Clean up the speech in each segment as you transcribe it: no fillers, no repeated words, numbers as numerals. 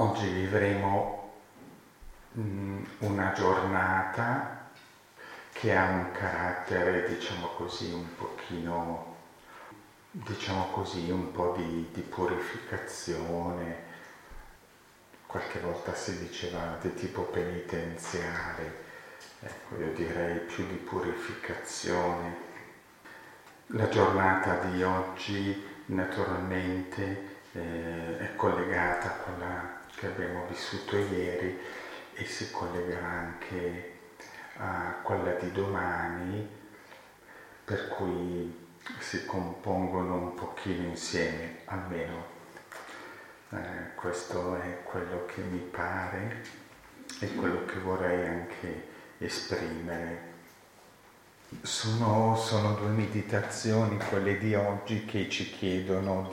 Oggi vivremo una giornata che ha un carattere, diciamo così, un pochino, diciamo così, un po' di purificazione, qualche volta si diceva di tipo penitenziale, ecco, io direi più di purificazione. La giornata di oggi naturalmente è collegata a quella che abbiamo vissuto ieri e si collegherà anche a quella di domani, per cui si compongono un pochino insieme, almeno questo è quello che mi pare e quello che vorrei anche esprimere. Sono due meditazioni, quelle di oggi, che ci chiedono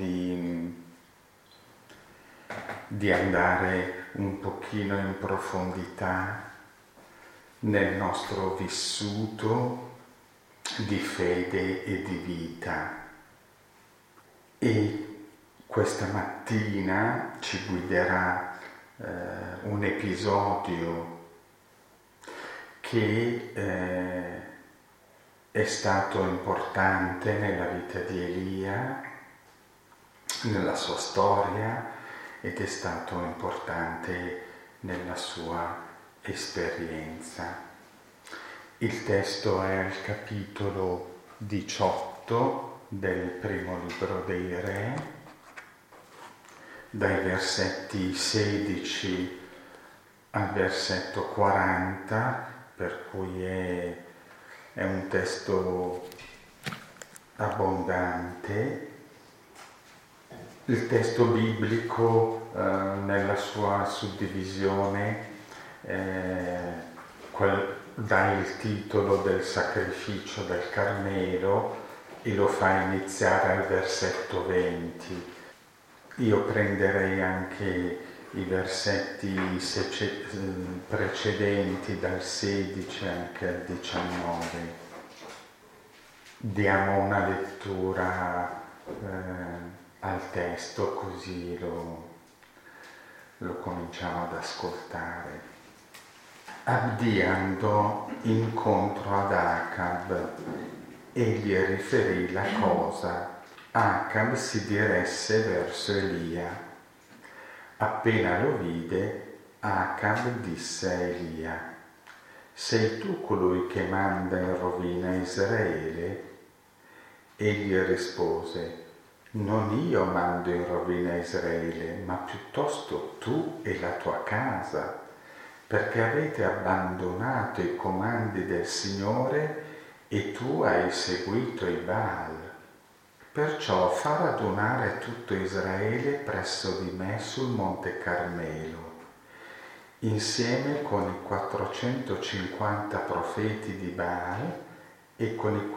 di andare un pochino in profondità nel nostro vissuto di fede e di vita. E questa mattina ci guiderà un episodio che è stato importante nella vita di Elia, nella sua storia, ed è stato importante nella sua esperienza. Il testo è al capitolo 18 del primo libro dei Re, dai versetti 16 al versetto 40, per cui è un testo abbondante. Il testo biblico nella sua suddivisione dà il titolo del sacrificio del Carmelo e lo fa iniziare al versetto 20. Io prenderei anche i versetti precedenti dal 16 anche al 19. Diamo una lettura al testo, così lo cominciamo ad ascoltare. Abdì andò incontro ad Acab e gli riferì la cosa. Acab si diresse verso Elia. Appena lo vide, Acab disse a Elia: sei tu colui che manda in rovina Israele? Egli rispose: non io mando in rovina Israele, ma piuttosto tu e la tua casa, perché avete abbandonato i comandi del Signore e tu hai seguito i Baal. Perciò fa radunare tutto Israele presso di me sul monte Carmelo, insieme con i 450 profeti di Baal e con i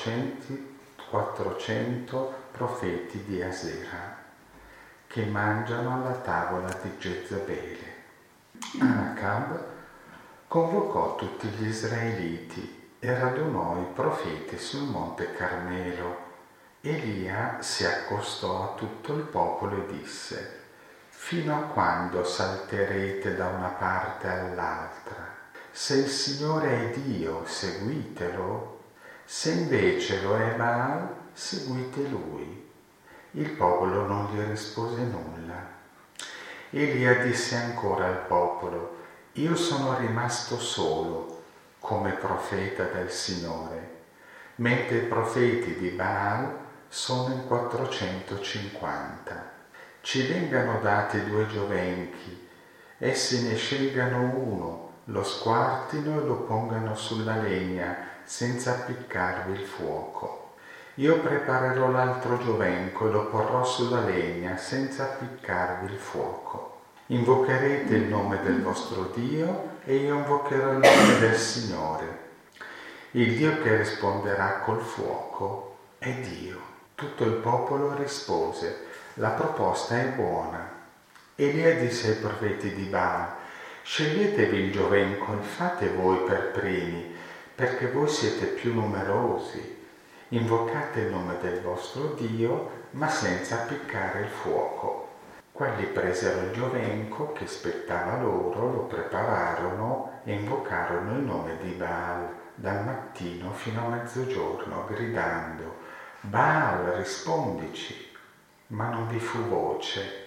400 profeti di Asera, che mangiano alla tavola di Jezabele. Acab convocò tutti gli israeliti e radunò i profeti sul monte Carmelo. Elia si accostò a tutto il popolo e disse: fino a quando salterete da una parte all'altra? Se il Signore è Dio, seguitelo; se invece lo è Baal, seguite lui. Il popolo non gli rispose nulla. Elia disse ancora al popolo: io sono rimasto solo come profeta del Signore, mentre i profeti di Baal sono in 450. Ci vengano dati 2 giovenchi, essi ne scelgano uno, lo squartino e lo pongano sulla legna senza appiccarvi il fuoco. Io preparerò l'altro giovenco e lo porrò sulla legna senza appiccarvi il fuoco. Invocherete il nome del vostro Dio e io invocherò il nome del Signore. Il Dio che risponderà col fuoco è Dio. Tutto il popolo rispose: la proposta è buona. Elia disse ai profeti di Baal: sceglietevi il giovenco e fate voi per primi, perché voi siete più numerosi. Invocate il nome del vostro Dio, ma senza appiccare il fuoco. Quelli presero il giovenco che spettava loro, lo prepararono e invocarono il nome di Baal dal mattino fino a mezzogiorno, gridando: Baal, rispondici! Ma non vi fu voce,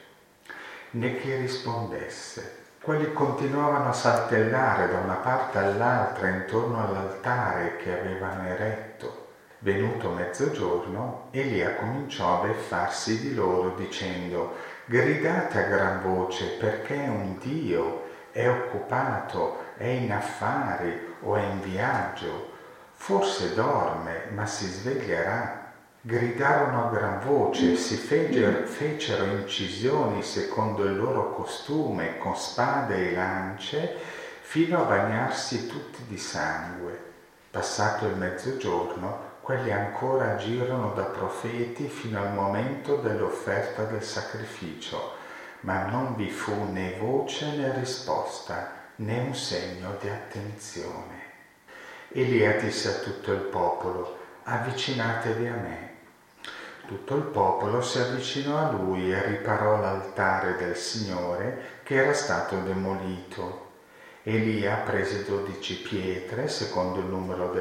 né chi rispondesse. Quelli continuavano a saltellare da una parte all'altra intorno all'altare che avevano eretto. Venuto mezzogiorno, Elia cominciò a beffarsi di loro dicendo: gridate a gran voce, perché un Dio è occupato, è in affari o è in viaggio. Forse dorme, ma si sveglierà. Gridarono a gran voce, si fecero incisioni secondo il loro costume, con spade e lance, fino a bagnarsi tutti di sangue. Passato il mezzogiorno, quelli ancora agirono da profeti fino al momento dell'offerta del sacrificio, ma non vi fu né voce né risposta, né un segno di attenzione. Elia disse a tutto il popolo: avvicinatevi a me. Tutto il popolo si avvicinò a lui e riparò l'altare del Signore che era stato demolito. Elia prese 12 pietre, secondo il numero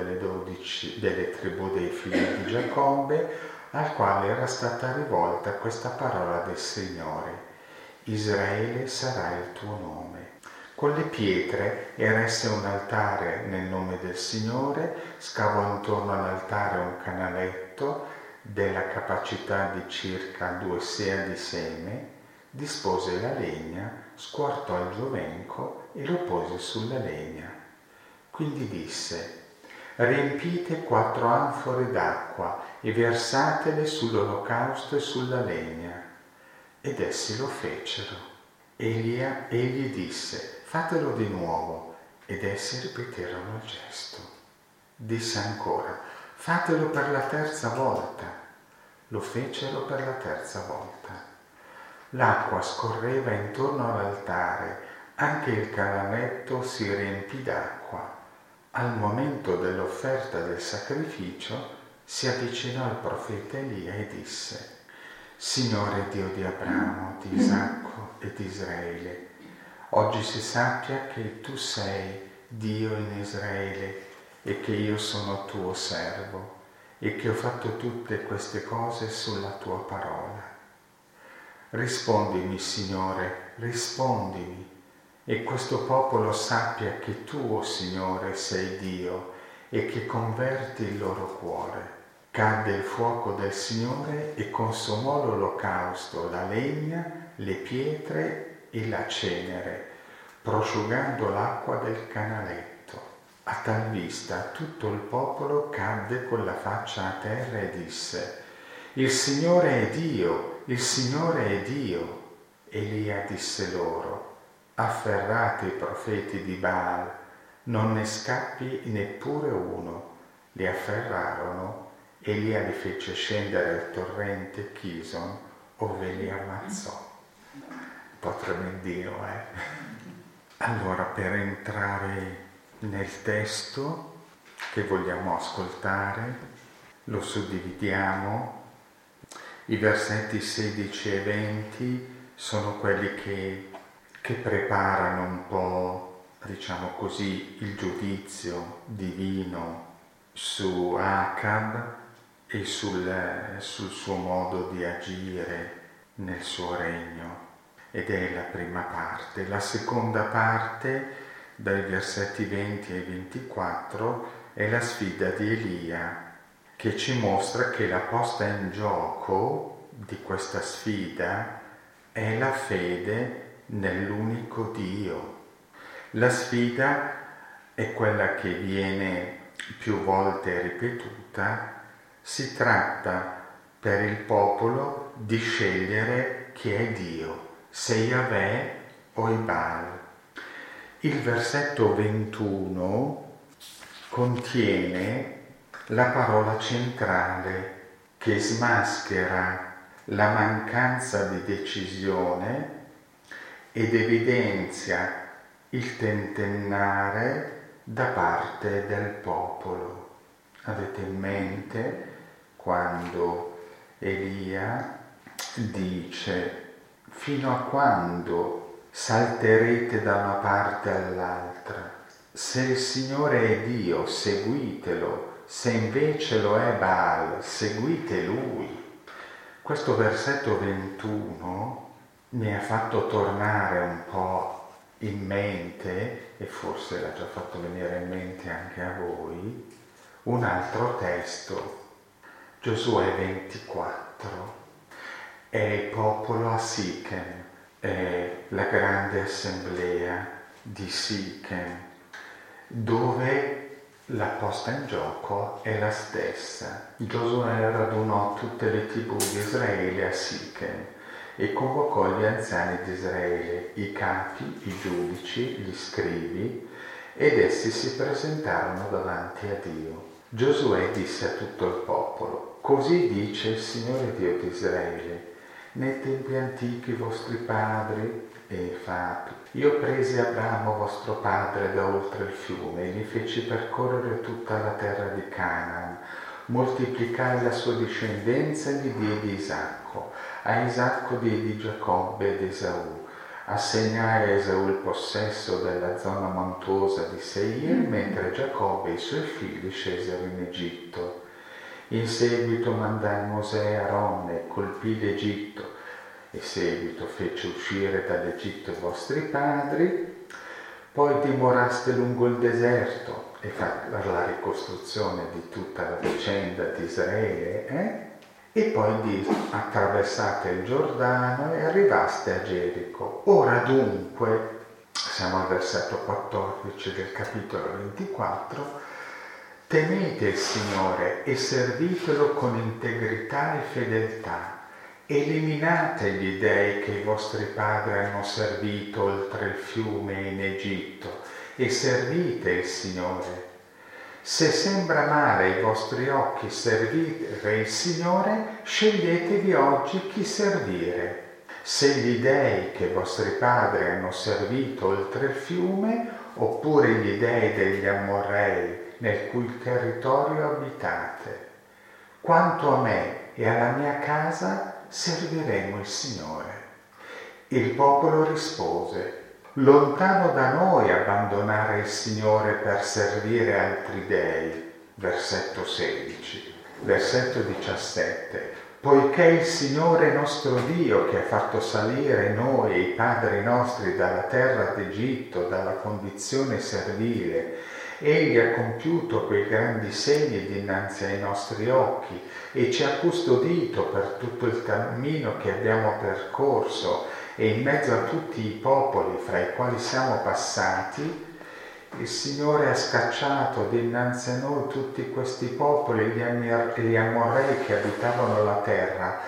delle tribù dei figli di Giacobbe, al quale era stata rivolta questa parola del Signore: Israele sarà il tuo nome. Con le pietre eresse un altare nel nome del Signore, scavò intorno all'altare un canaletto della capacità di circa 2 sea di seme, dispose la legna, squartò il giovenco e lo pose sulla legna. Quindi disse: riempite 4 anfore d'acqua e versatele sull'olocausto e sulla legna. Ed essi lo fecero. Egli disse: fatelo di nuovo. Ed essi ripeterono il gesto. Disse ancora: fatelo per la 3ª volta. Lo fecero per la 3ª volta. L'acqua scorreva intorno all'altare, anche il canaletto si riempì d'acqua. Al momento dell'offerta del sacrificio si avvicinò il profeta Elia e disse: Signore Dio di Abramo, di Isacco e di Israele, oggi si sappia che tu sei Dio in Israele e che io sono tuo servo e che ho fatto tutte queste cose sulla tua parola. Rispondimi, Signore, rispondimi, e questo popolo sappia che tu, o Signore, sei Dio e che converti il loro cuore. Cadde il fuoco del Signore e consumò l'olocausto, la legna, le pietre e la cenere, prosciugando l'acqua del canaletto. A tal vista tutto il popolo cadde con la faccia a terra e disse: il Signore è Dio, il Signore è Dio. Elia disse loro: afferrate i profeti di Baal, non ne scappi neppure uno. Li afferrarono. Elia li fece scendere al torrente Chison, ove li ammazzò. Un po' tremendino, Allora, per entrare nel testo che vogliamo ascoltare, lo suddividiamo. I versetti 16 e 20 sono quelli che preparano un po', diciamo così, il giudizio divino su Acab e sul suo modo di agire nel suo regno. Ed è la prima parte. La seconda parte, dai versetti 20 ai 24, è la sfida di Elia, che ci mostra che la posta in gioco di questa sfida è la fede nell'unico Dio. La sfida è quella che viene più volte ripetuta. Si tratta per il popolo di scegliere chi è Dio, se Yahweh o il Baal. Il versetto 21 contiene la parola centrale che smaschera la mancanza di decisione ed evidenzia il tentennare da parte del popolo. Avete in mente quando Elia dice fino a quando salterete da una parte all'altra? Se il Signore è Dio, seguitelo, se invece lo è Baal, seguite Lui. Questo versetto 21 mi ha fatto tornare un po' in mente, e forse l'ha già fatto venire in mente anche a voi, un altro testo, Giosuè 24. È il popolo a Sichem, è la grande assemblea di Sichem, dove la posta in gioco è la stessa. Giosuè radunò tutte le tribù di Israele a Sichem e convocò gli anziani di Israele, i capi, i giudici, gli scribi, ed essi si presentarono davanti a Dio. Giosuè disse a tutto il popolo: così dice il Signore Dio di Israele: nei tempi antichi vostri padri e fatti, io presi Abramo vostro padre da oltre il fiume e gli feci percorrere tutta la terra di Canaan, moltiplicai la sua discendenza e gli diedi Isacco, a Isacco diedi Giacobbe ed Esaù, assegnai a Esaù il possesso della zona montuosa di Seir, mentre Giacobbe e i suoi figli scesero in Egitto. In seguito mandai Mosè e Aronne e colpì l'Egitto, e seguito fece uscire dall'Egitto i vostri padri, poi dimoraste lungo il deserto e per la ricostruzione di tutta la vicenda di Israele, e poi attraversate il Giordano e arrivaste a Gerico. Ora dunque, siamo al versetto 14 del capitolo 24, temete il Signore e servitelo con integrità e fedeltà. Eliminate gli dei che i vostri padri hanno servito oltre il fiume in Egitto e servite il Signore. Se sembra male ai vostri occhi servire il Signore, sceglietevi oggi chi servire. Se gli dei che i vostri padri hanno servito oltre il fiume, oppure gli dei degli Amorrei nel cui territorio abitate. Quanto a me e alla mia casa serviremo il Signore. Il popolo rispose: lontano da noi abbandonare il Signore per servire altri dei. Versetto 16. Versetto 17. Poiché il Signore nostro Dio, che ha fatto salire noi e i padri nostri dalla terra d'Egitto, dalla condizione servile, egli ha compiuto quei grandi segni dinanzi ai nostri occhi e ci ha custodito per tutto il cammino che abbiamo percorso, e in mezzo a tutti i popoli fra i quali siamo passati, il Signore ha scacciato dinanzi a noi tutti questi popoli, gli Amorrei che abitavano la terra.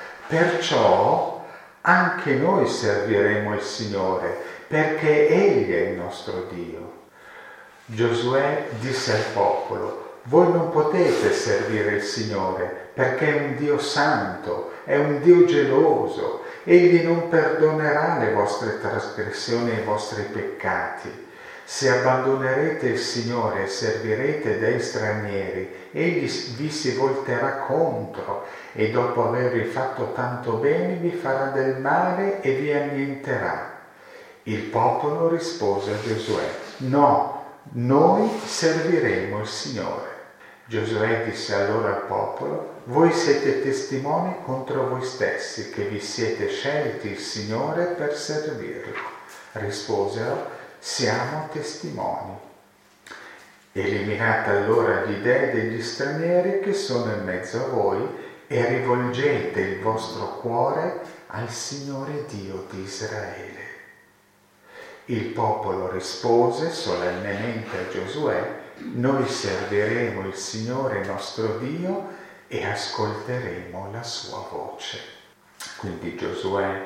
Perciò anche noi serviremo il Signore, perché Egli è il nostro Dio. Giosuè disse al popolo: voi non potete servire il Signore, perché è un Dio santo, è un Dio geloso. Egli non perdonerà le vostre trasgressioni e i vostri peccati. Se abbandonerete il Signore e servirete dei stranieri, egli vi si volterà contro e dopo avervi fatto tanto bene vi farà del male e vi annienterà. Il popolo rispose a Giosuè: no, noi serviremo il Signore. Giosuè disse allora al popolo: voi siete testimoni contro voi stessi che vi siete scelti il Signore per servirlo. Risposero: siamo testimoni. Eliminate allora gli dei degli stranieri che sono in mezzo a voi e rivolgete il vostro cuore al Signore Dio di Israele. Il popolo rispose solennemente a Giosuè: noi serviremo il Signore nostro Dio e ascolteremo la sua voce. Quindi Giosuè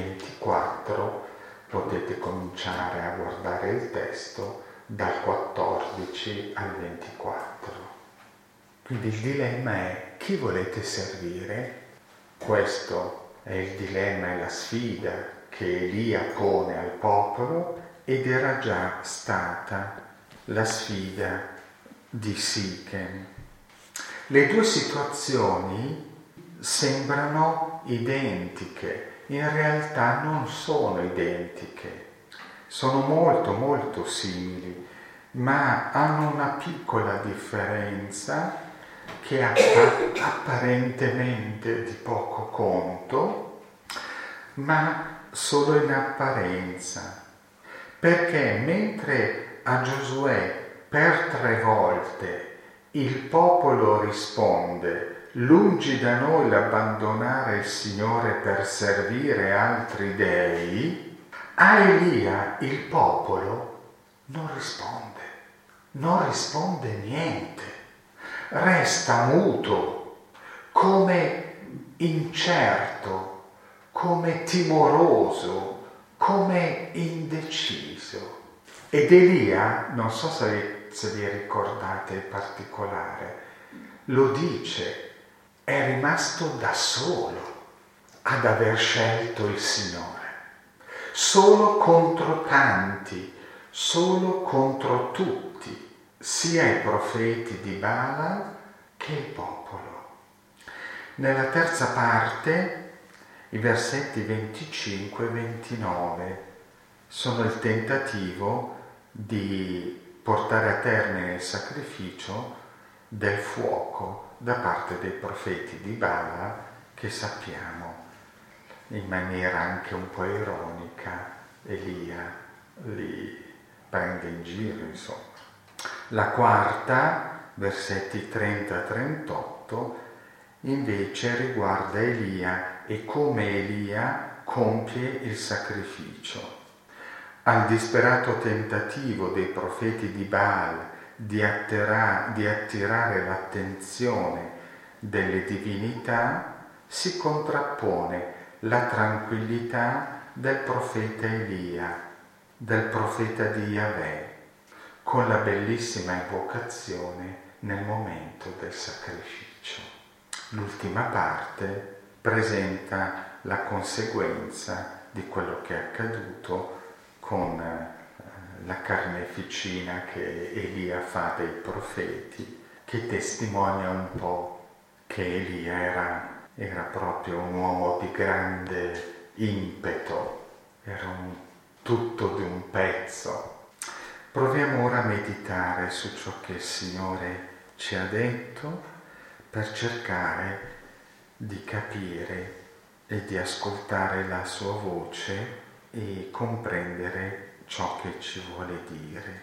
24, potete cominciare a guardare il testo dal 14 al 24. Quindi il dilemma è: chi volete servire? Questo è il dilemma e la sfida che Elia pone al popolo, ed era già stata la sfida di Sichem. Le due situazioni sembrano identiche. in realtà non sono identiche, sono molto molto simili, ma hanno una piccola differenza che apparentemente di poco conto, ma solo in apparenza, perché mentre a Giosuè per 3 volte il popolo risponde: lungi da noi l'abbandonare il Signore per servire altri dei, a Elia il popolo non risponde niente, resta muto, come incerto, come timoroso, come indeciso. Ed Elia, non so se vi ricordate in particolare, lo dice, è rimasto da solo ad aver scelto il Signore, solo contro tanti, solo contro tutti, sia i profeti di Baal che il popolo. Nella terza parte, i versetti 25 e 29 sono il tentativo di portare a termine il sacrificio del fuoco da parte dei profeti di Baal, che sappiamo in maniera anche un po' ironica Elia li prende in giro, insomma. La quarta, versetti 30-38, invece riguarda Elia e come Elia compie il sacrificio. Al disperato tentativo dei profeti di Baal di attirare l'attenzione delle divinità si contrappone la tranquillità del profeta Elia, del profeta di Yahweh, con la bellissima invocazione nel momento del sacrificio. L'ultima parte presenta la conseguenza di quello che è accaduto con la carneficina che Elia fa dei profeti, che testimonia un po' che Elia era proprio un uomo di grande impeto, era tutto di un pezzo. Proviamo ora a meditare su ciò che il Signore ci ha detto per cercare di capire e di ascoltare la sua voce e comprendere ciò che ci vuole dire.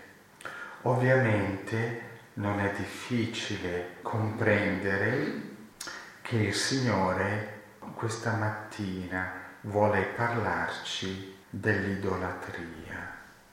Ovviamente non è difficile comprendere che il Signore questa mattina vuole parlarci dell'idolatria.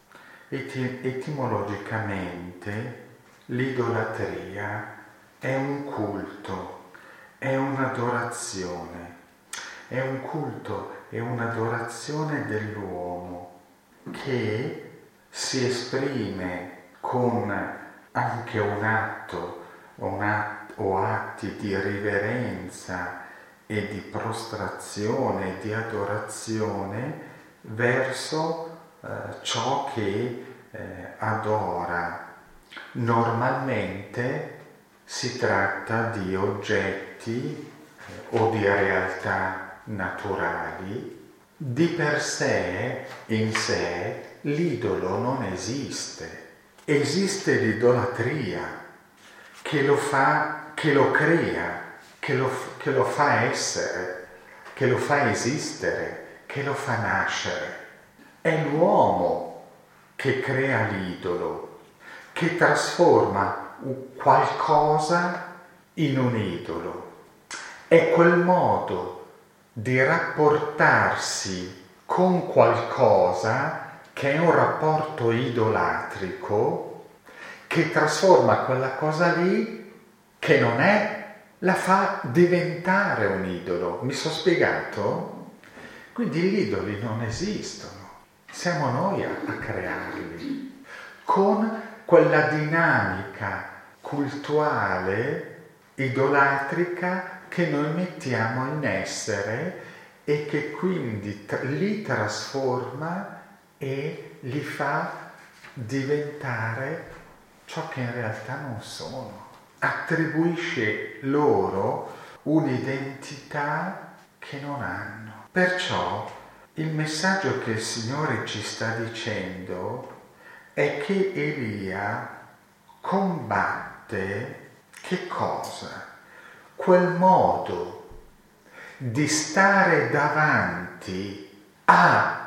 Etimologicamente l'idolatria è un culto, è un'adorazione, è un culto e un'adorazione dell'uomo che si esprime con anche un atto o atti di riverenza e di prostrazione, di adorazione verso ciò che adora. Normalmente si tratta di oggetti o di realtà naturali. Di per sé, in sé, l'idolo non esiste. Esiste l'idolatria che lo fa, che lo crea, che lo fa essere, che lo fa esistere, che lo fa nascere. È l'uomo che crea l'idolo, che trasforma qualcosa in un idolo. È quel modo di rapportarsi con qualcosa che è un rapporto idolatrico, che trasforma quella cosa lì che non è, la fa diventare un idolo. Mi sono spiegato? Quindi gli idoli non esistono, siamo noi a crearli, con quella dinamica cultuale idolatrica che noi mettiamo in essere e che quindi li trasforma e li fa diventare ciò che in realtà non sono. Attribuisce loro un'identità che non hanno. Perciò il messaggio che il Signore ci sta dicendo è che Elia combatte che cosa? Quel modo di stare davanti a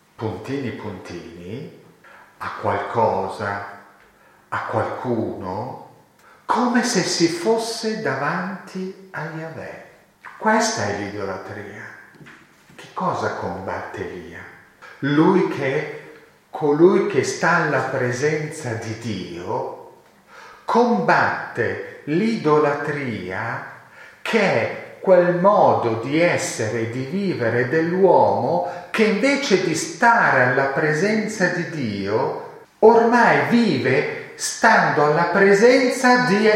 puntini, a qualcosa, a qualcuno, come se si fosse davanti a Yahweh. Questa è l'idolatria. Che cosa combatte Elia? Lui che è colui che sta alla presenza di Dio, combatte l'idolatria che è quel modo di essere e di vivere dell'uomo che invece di stare alla presenza di Dio, ormai vive stando alla presenza di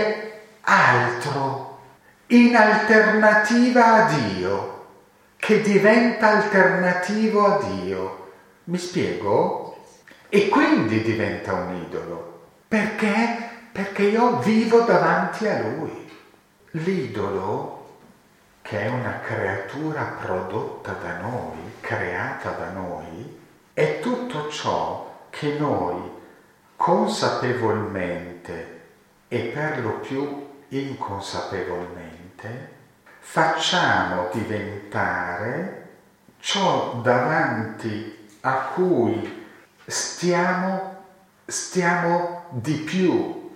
altro, in alternativa a Dio, che diventa alternativo a Dio. Mi spiego? E quindi diventa un idolo. Perché? Perché io vivo davanti a Lui. L'idolo, che è una creatura prodotta da noi, creata da noi, è tutto ciò che noi consapevolmente e per lo più inconsapevolmente facciamo diventare ciò davanti a cui stiamo di più,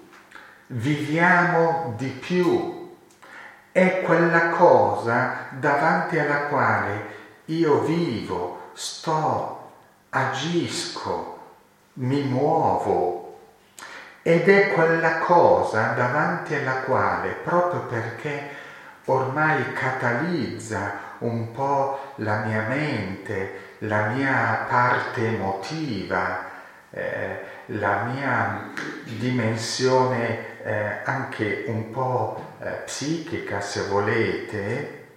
viviamo di più. È quella cosa davanti alla quale io vivo, sto, agisco, mi muovo. Ed è quella cosa davanti alla quale, proprio perché ormai catalizza un po' la mia mente, la mia parte emotiva, la mia dimensione anche un po' psichica, se volete,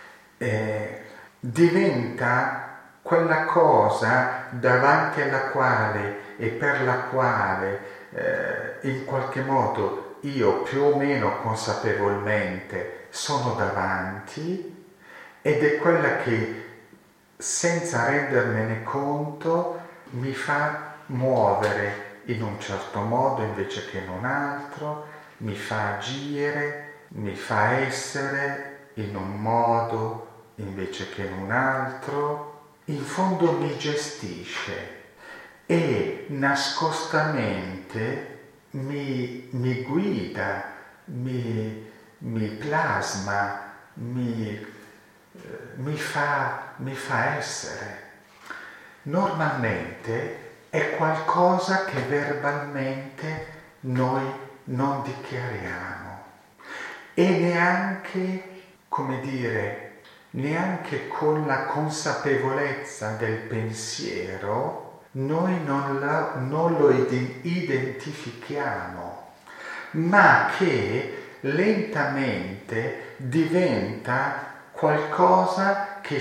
diventa quella cosa davanti alla quale e per la quale in qualche modo io più o meno consapevolmente sono davanti, ed è quella che senza rendermene conto mi fa muovere in un certo modo invece che in un altro, mi fa agire, mi fa essere in un modo invece che in un altro, in fondo mi gestisce e nascostamente mi guida, mi plasma, mi fa essere. Normalmente è qualcosa che verbalmente noi non dichiariamo e neanche, come dire, neanche con la consapevolezza del pensiero noi non lo identifichiamo, ma che lentamente diventa qualcosa che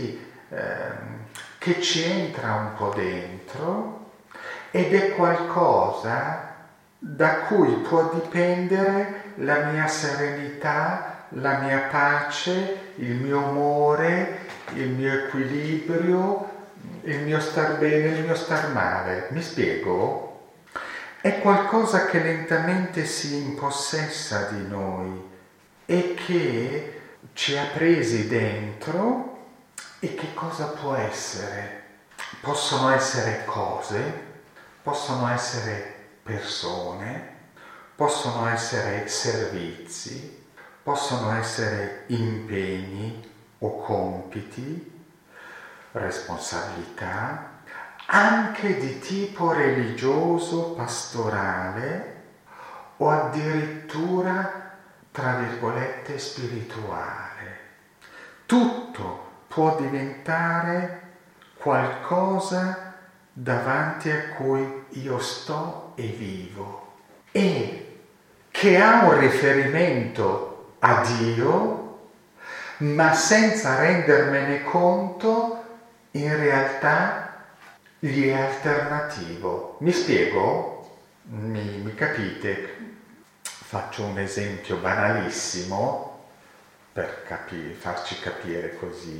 ci entra un po' dentro, ed è qualcosa da cui può dipendere la mia serenità, la mia pace, il mio umore, il mio equilibrio, il mio star bene, il mio star male. Mi spiego? È qualcosa che lentamente si impossessa di noi e che ci ha presi dentro. E che cosa può essere? Possono essere cose, possono essere persone, possono essere servizi, possono essere impegni o compiti, responsabilità, anche di tipo religioso, pastorale o addirittura, tra virgolette, spirituale. Tutto può diventare qualcosa davanti a cui io sto e vivo e che ha un riferimento a Dio, ma senza rendermene conto in realtà gli è alternativo. Mi spiego? Mi capite? Faccio un esempio banalissimo per farci capire così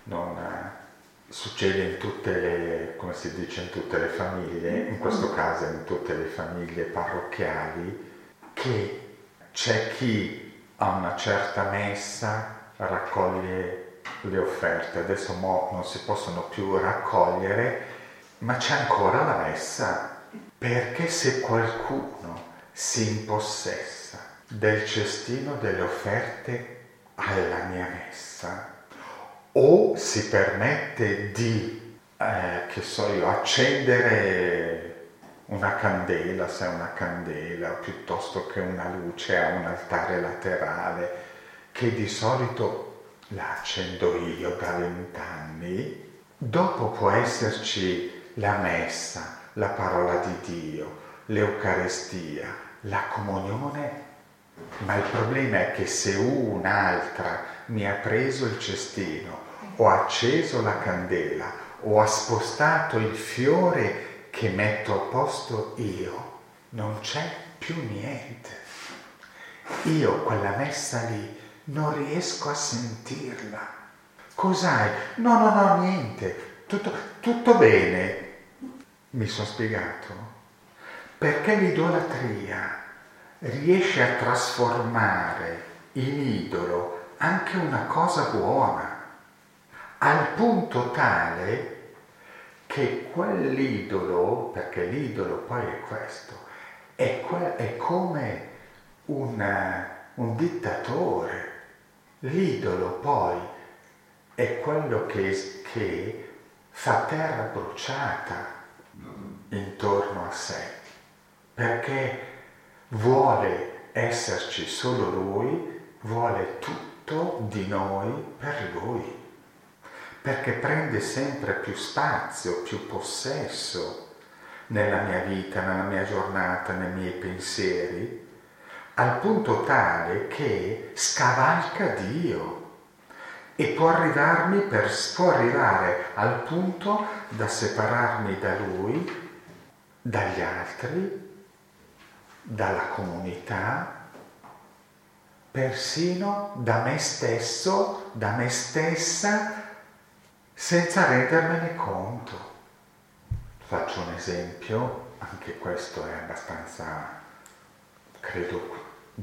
succede in tutte le, come si dice, in tutte le famiglie, in questo caso in tutte le famiglie parrocchiali, che c'è chi a una certa messa raccoglie le offerte. Adesso non si possono più raccogliere, ma c'è ancora la messa, perché se qualcuno si impossessa del cestino delle offerte alla mia messa, o si permette di, che so io, accendere una candela, se è una candela, piuttosto che una luce a un altare laterale, che di solito la accendo io da 20 anni, dopo può esserci la messa, la parola di Dio, l'Eucarestia, la comunione, ma il problema è che se un'altra mi ha preso il cestino, ho acceso la candela, ho spostato il fiore che metto a posto io, non c'è più niente. Io quella messa lì non riesco a sentirla. Cos'hai? No, niente, tutto bene. Mi sono spiegato? Perché l'idolatria riesce a trasformare in idolo anche una cosa buona, al punto tale che quell'idolo, perché l'idolo poi è questo, è come un dittatore. L'idolo poi è quello che fa terra bruciata intorno a sé, perché vuole esserci solo lui, vuole tutto di noi per lui, perché prende sempre più spazio, più possesso nella mia vita, nella mia giornata, nei miei pensieri, al punto tale che scavalca Dio e può arrivare al punto da separarmi da lui, dagli altri, dalla comunità, persino da me stesso, da me stessa, senza rendermene conto. Faccio un esempio, anche questo è abbastanza, credo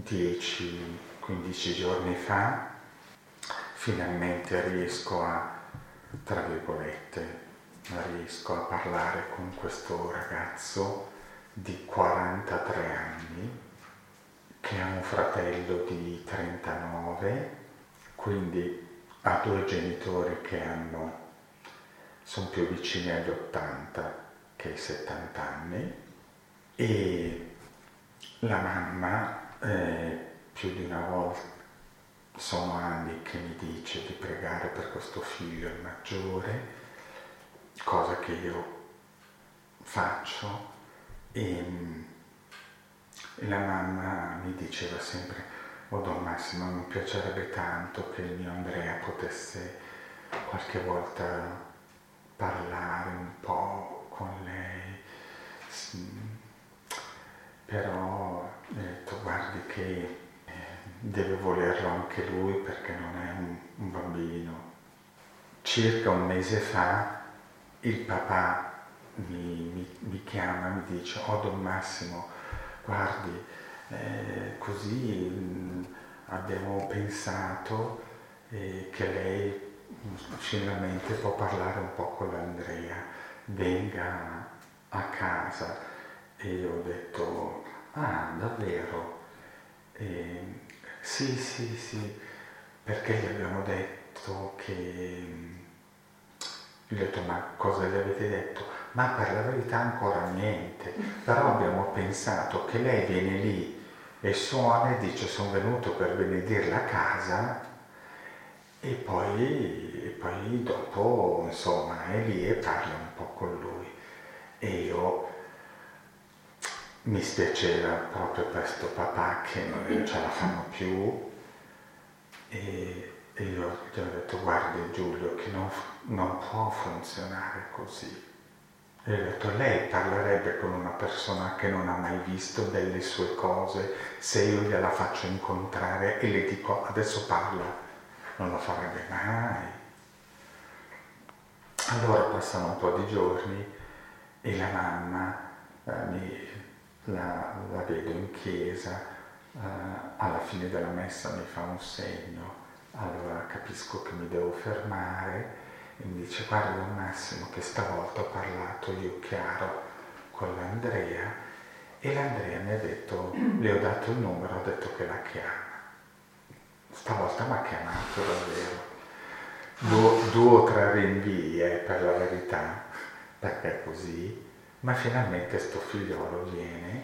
10-15 giorni fa, finalmente riesco tra virgolette, riesco a parlare con questo ragazzo di 43 anni che ha un fratello di 39, quindi ha 2 genitori che sono più vicini agli 80 che ai 70 anni, e la mamma più di una volta, sono anni che mi dice di pregare per questo figlio, il maggiore, cosa che io faccio, e la mamma mi diceva sempre: "Oh Don Massimo, mi piacerebbe tanto che il mio Andrea potesse qualche volta parlare un po' con lei, però ho detto: guardi che deve volerlo anche lui, perché non è un bambino". Circa un mese fa il papà mi chiama, mi dice: "Oh Don Massimo, guardi, così abbiamo pensato che lei finalmente può parlare un po' con l'Andrea, venga a casa". E io ho detto: "Ah, davvero?" Sì, perché gli abbiamo detto che... Gli ho detto: "Ma cosa gli avete detto?" "Ma per la verità ancora niente, però abbiamo pensato che lei viene lì e suona e dice: sono venuto per benedire la casa, e poi dopo insomma è lì e parla un po' con lui". E io mi spiaceva proprio per sto papà che non ce la fanno più, e io gli ho detto: "Guardi Giulio, che non può funzionare così". E gli ho detto: "Lei parlerebbe con una persona che non ha mai visto delle sue cose, se io gliela faccio incontrare e le dico adesso parla, non lo farebbe mai". Allora passano un po' di giorni e la mamma la vedo in chiesa, alla fine della messa mi fa un segno, allora capisco che mi devo fermare e mi dice: guarda Massimo che stavolta ho parlato io chiaro con l'Andrea, e l'Andrea mi ha detto, le ho dato il numero, ha detto che la chiama. Stavolta mi ha chiamato davvero. 2 o 3 rinvii, per la verità, perché è così, ma finalmente sto figliolo viene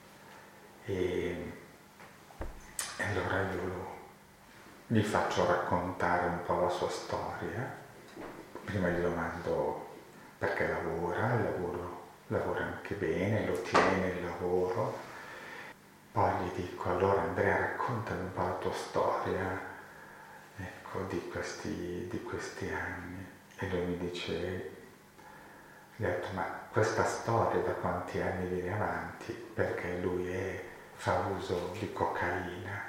e allora io gli faccio raccontare un po' la sua storia. Prima gli domando perché lavora anche bene, lo tiene il lavoro. Poi gli dico: allora Andrea, raccontami un po' la tua storia, ecco, di questi anni. E lui mi dice, gli ho detto: ma questa storia da quanti anni viene avanti? Perché lui fa uso di cocaina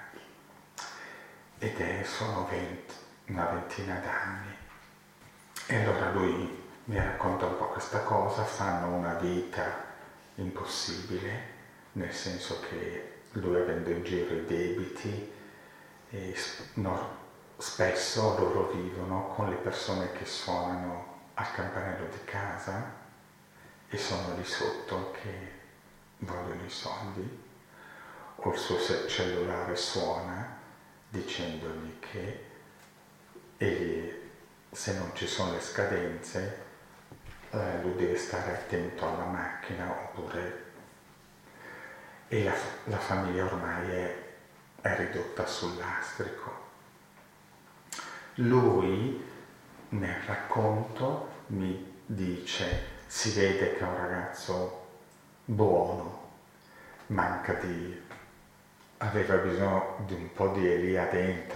ed sono una ventina d'anni. E allora lui mi racconta un po' questa cosa, fanno una vita impossibile, nel senso che lui, avendo in giro i debiti, spesso loro vivono con le persone che suonano al campanello di casa e sono lì sotto che vogliono i soldi, o il suo cellulare suona dicendogli che se non ci sono le scadenze lui deve stare attento alla macchina, oppure... E la famiglia ormai è ridotta sul lastrico. Lui nel racconto mi dice: si vede che è un ragazzo buono, aveva bisogno di un po' di Elia dentro,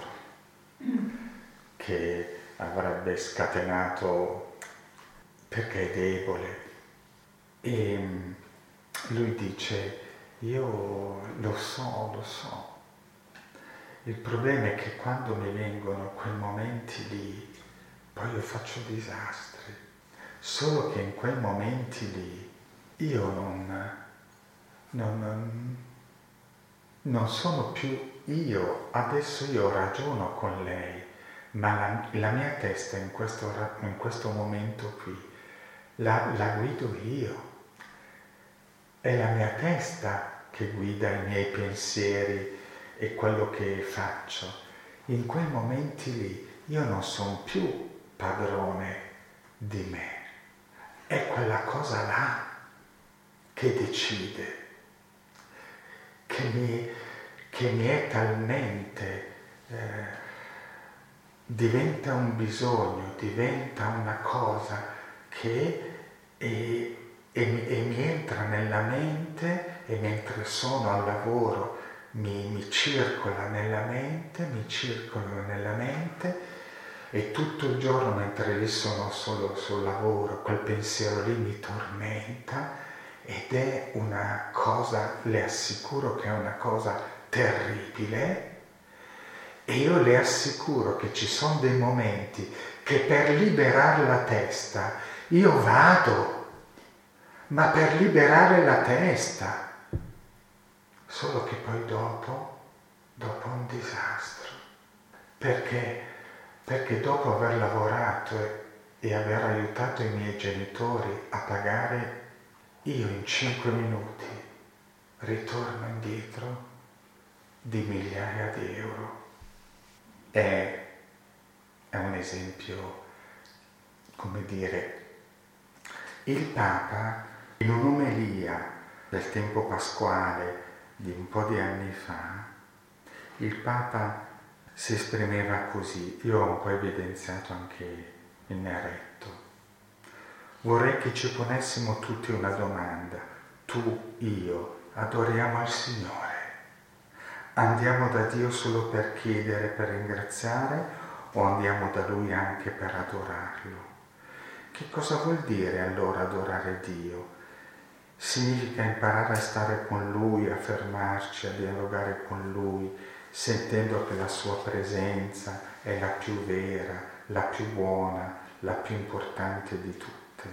che avrebbe scatenato, perché è debole. E lui dice: io lo so, il problema è che quando mi vengono quei momenti lì, poi io faccio disastri, solo che in quei momenti lì io non sono più io. Adesso io ragiono con lei, ma la mia testa in questo momento qui la guido io. È la mia testa che guida i miei pensieri e quello che faccio. In quei momenti lì io non sono più padrone di me. È quella cosa là che decide, che mi è talmente, diventa un bisogno, diventa una cosa che mi entra nella mente, e mentre sono al lavoro mi circola nella mente, e tutto il giorno mentre lì sono solo sul lavoro quel pensiero lì mi tormenta, ed è una cosa, le assicuro che è una cosa terribile. E io le assicuro che ci sono dei momenti che per liberare la testa io vado, ma per liberare la testa, solo che poi dopo è un disastro, perché dopo aver lavorato e aver aiutato i miei genitori a pagare, io in 5 minuti ritorno indietro di migliaia di euro. È un esempio, come dire, il Papa in un'omelia del tempo pasquale di un po' di anni fa, il Papa si esprimeva così, io ho un po' evidenziato anche il neretto. Vorrei che ci ponessimo tutti una domanda, tu, io, adoriamo il Signore? Andiamo da Dio solo per chiedere, per ringraziare, o andiamo da Lui anche per adorarlo? Che cosa vuol dire allora adorare Dio? Significa imparare a stare con Lui, a fermarci, a dialogare con Lui, sentendo che la sua presenza è la più vera, la più buona, la più importante di tutte.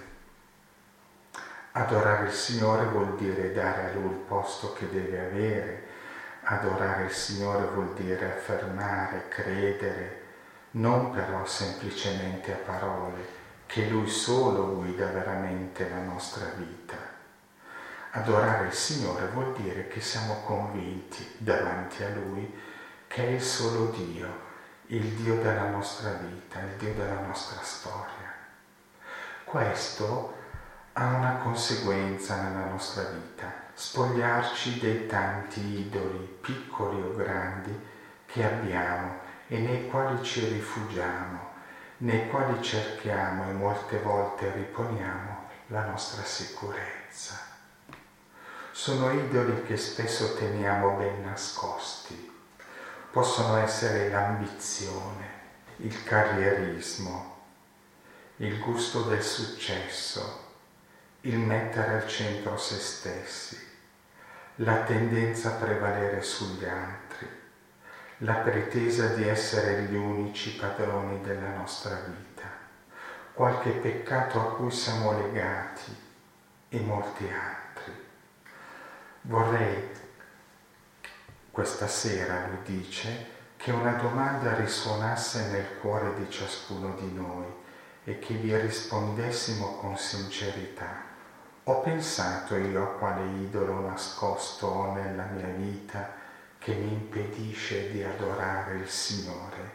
Adorare il Signore vuol dire dare a Lui il posto che deve avere. Adorare il Signore vuol dire affermare, credere, non però semplicemente a parole, che Lui solo guida veramente la nostra vita. Adorare il Signore vuol dire che siamo convinti davanti a Lui che è il solo Dio, il Dio della nostra vita, il Dio della nostra storia. Questo ha una conseguenza nella nostra vita: spogliarci dei tanti idoli, piccoli o grandi, che abbiamo e nei quali ci rifugiamo, nei quali cerchiamo e molte volte riponiamo la nostra sicurezza. Sono idoli che spesso teniamo ben nascosti. Possono essere l'ambizione, il carrierismo, il gusto del successo, il mettere al centro se stessi, la tendenza a prevalere sugli altri, la pretesa di essere gli unici padroni della nostra vita, qualche peccato a cui siamo legati e molti altri. Vorrei, questa sera, lui dice, che una domanda risuonasse nel cuore di ciascuno di noi e che vi rispondessimo con sincerità. Ho pensato io a quale idolo nascosto ho nella mia vita che mi impedisce di adorare il Signore?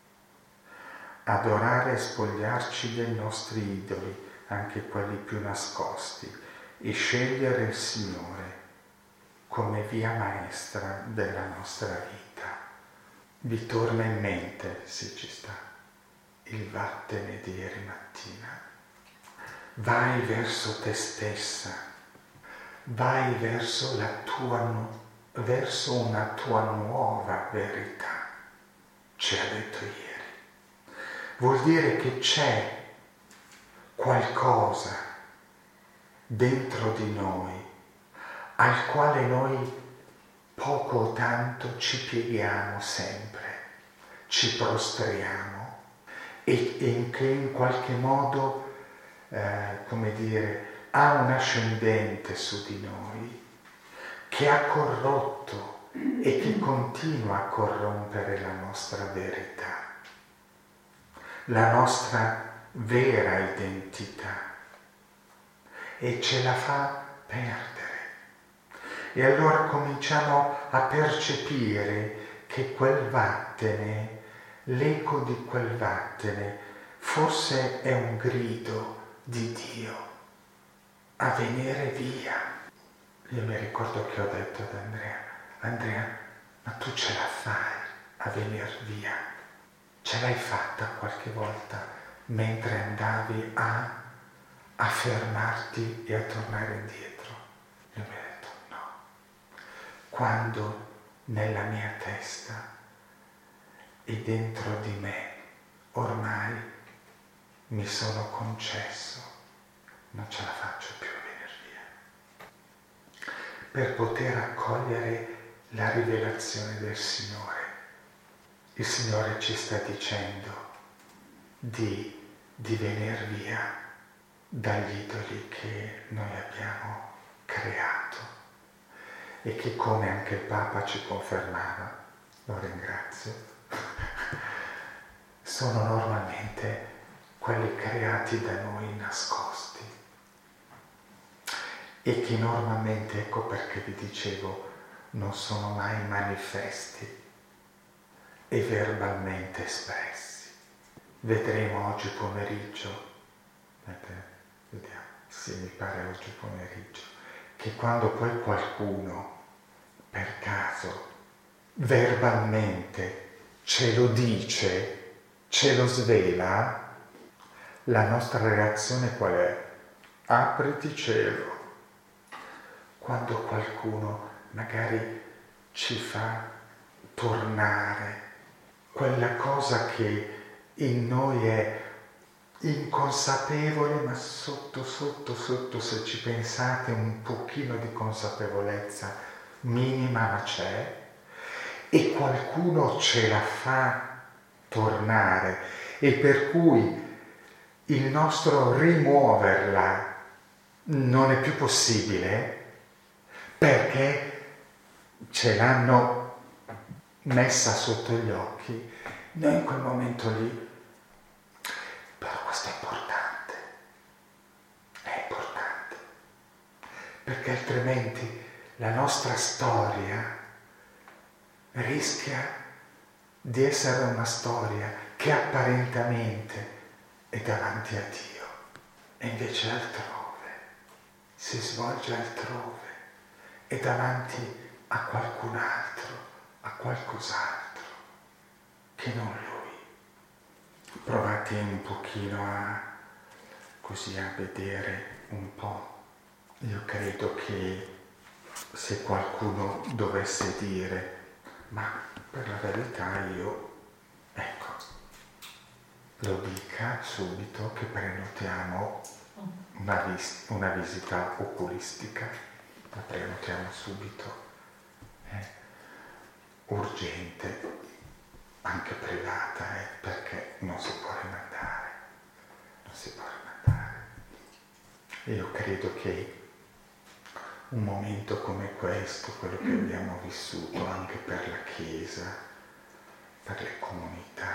Adorare e spogliarci dei nostri idoli, anche quelli più nascosti, e scegliere il Signore come via maestra della nostra vita. Vi torna in mente, se ci sta, il vattene di ieri mattina? Vai verso te stessa, vai verso verso una tua nuova verità, ci ha detto ieri. Vuol dire che c'è qualcosa dentro di noi al quale noi poco o tanto ci pieghiamo sempre, ci prostriamo e che in qualche modo ha un ascendente su di noi, che ha corrotto e che continua a corrompere la nostra verità, la nostra vera identità, e ce la fa perdere. E allora cominciamo a percepire che quel vattene, l'eco di quel vattene, forse è un grido di Dio a venire via. Io mi ricordo che ho detto ad Andrea, ma tu ce la fai a venire via? Ce l'hai fatta qualche volta mentre andavi a fermarti e a tornare indietro? Io mi ho detto no. Quando nella mia testa e dentro di me ormai mi sono concesso, non ce la faccio più a venire via, per poter accogliere la rivelazione del Signore. Il Signore ci sta dicendo di venire via dagli idoli che noi abbiamo creato e che, come anche il Papa ci confermava, lo ringrazio, sono normalmente quelli creati da noi nascosti e che normalmente, ecco perché vi dicevo, non sono mai manifesti e verbalmente espressi. Vedremo oggi pomeriggio, vediamo, sì, mi pare oggi pomeriggio, che quando poi qualcuno per caso verbalmente ce lo dice, ce lo svela, la nostra reazione qual è? Apriti cielo. Quando qualcuno magari ci fa tornare quella cosa che in noi è inconsapevole, ma sotto, se ci pensate, un pochino di consapevolezza minima ma c'è, e qualcuno ce la fa tornare, e per cui il nostro rimuoverla non è più possibile perché ce l'hanno messa sotto gli occhi, noi in quel momento lì, però questo è importante, perché altrimenti la nostra storia rischia di essere una storia che apparentemente è davanti a Dio e invece altrove, si svolge altrove, è davanti a qualcun altro, a qualcos'altro che non Lui. Provate un pochino così a vedere un po'. Io credo che se qualcuno dovesse dire ma per la verità io, ecco, lo dica subito che prenotiamo una visita oculistica, la prenotiamo subito, urgente, anche privata, perché non si può rimandare. Io credo che un momento come questo, quello che abbiamo vissuto anche per la Chiesa, per le comunità,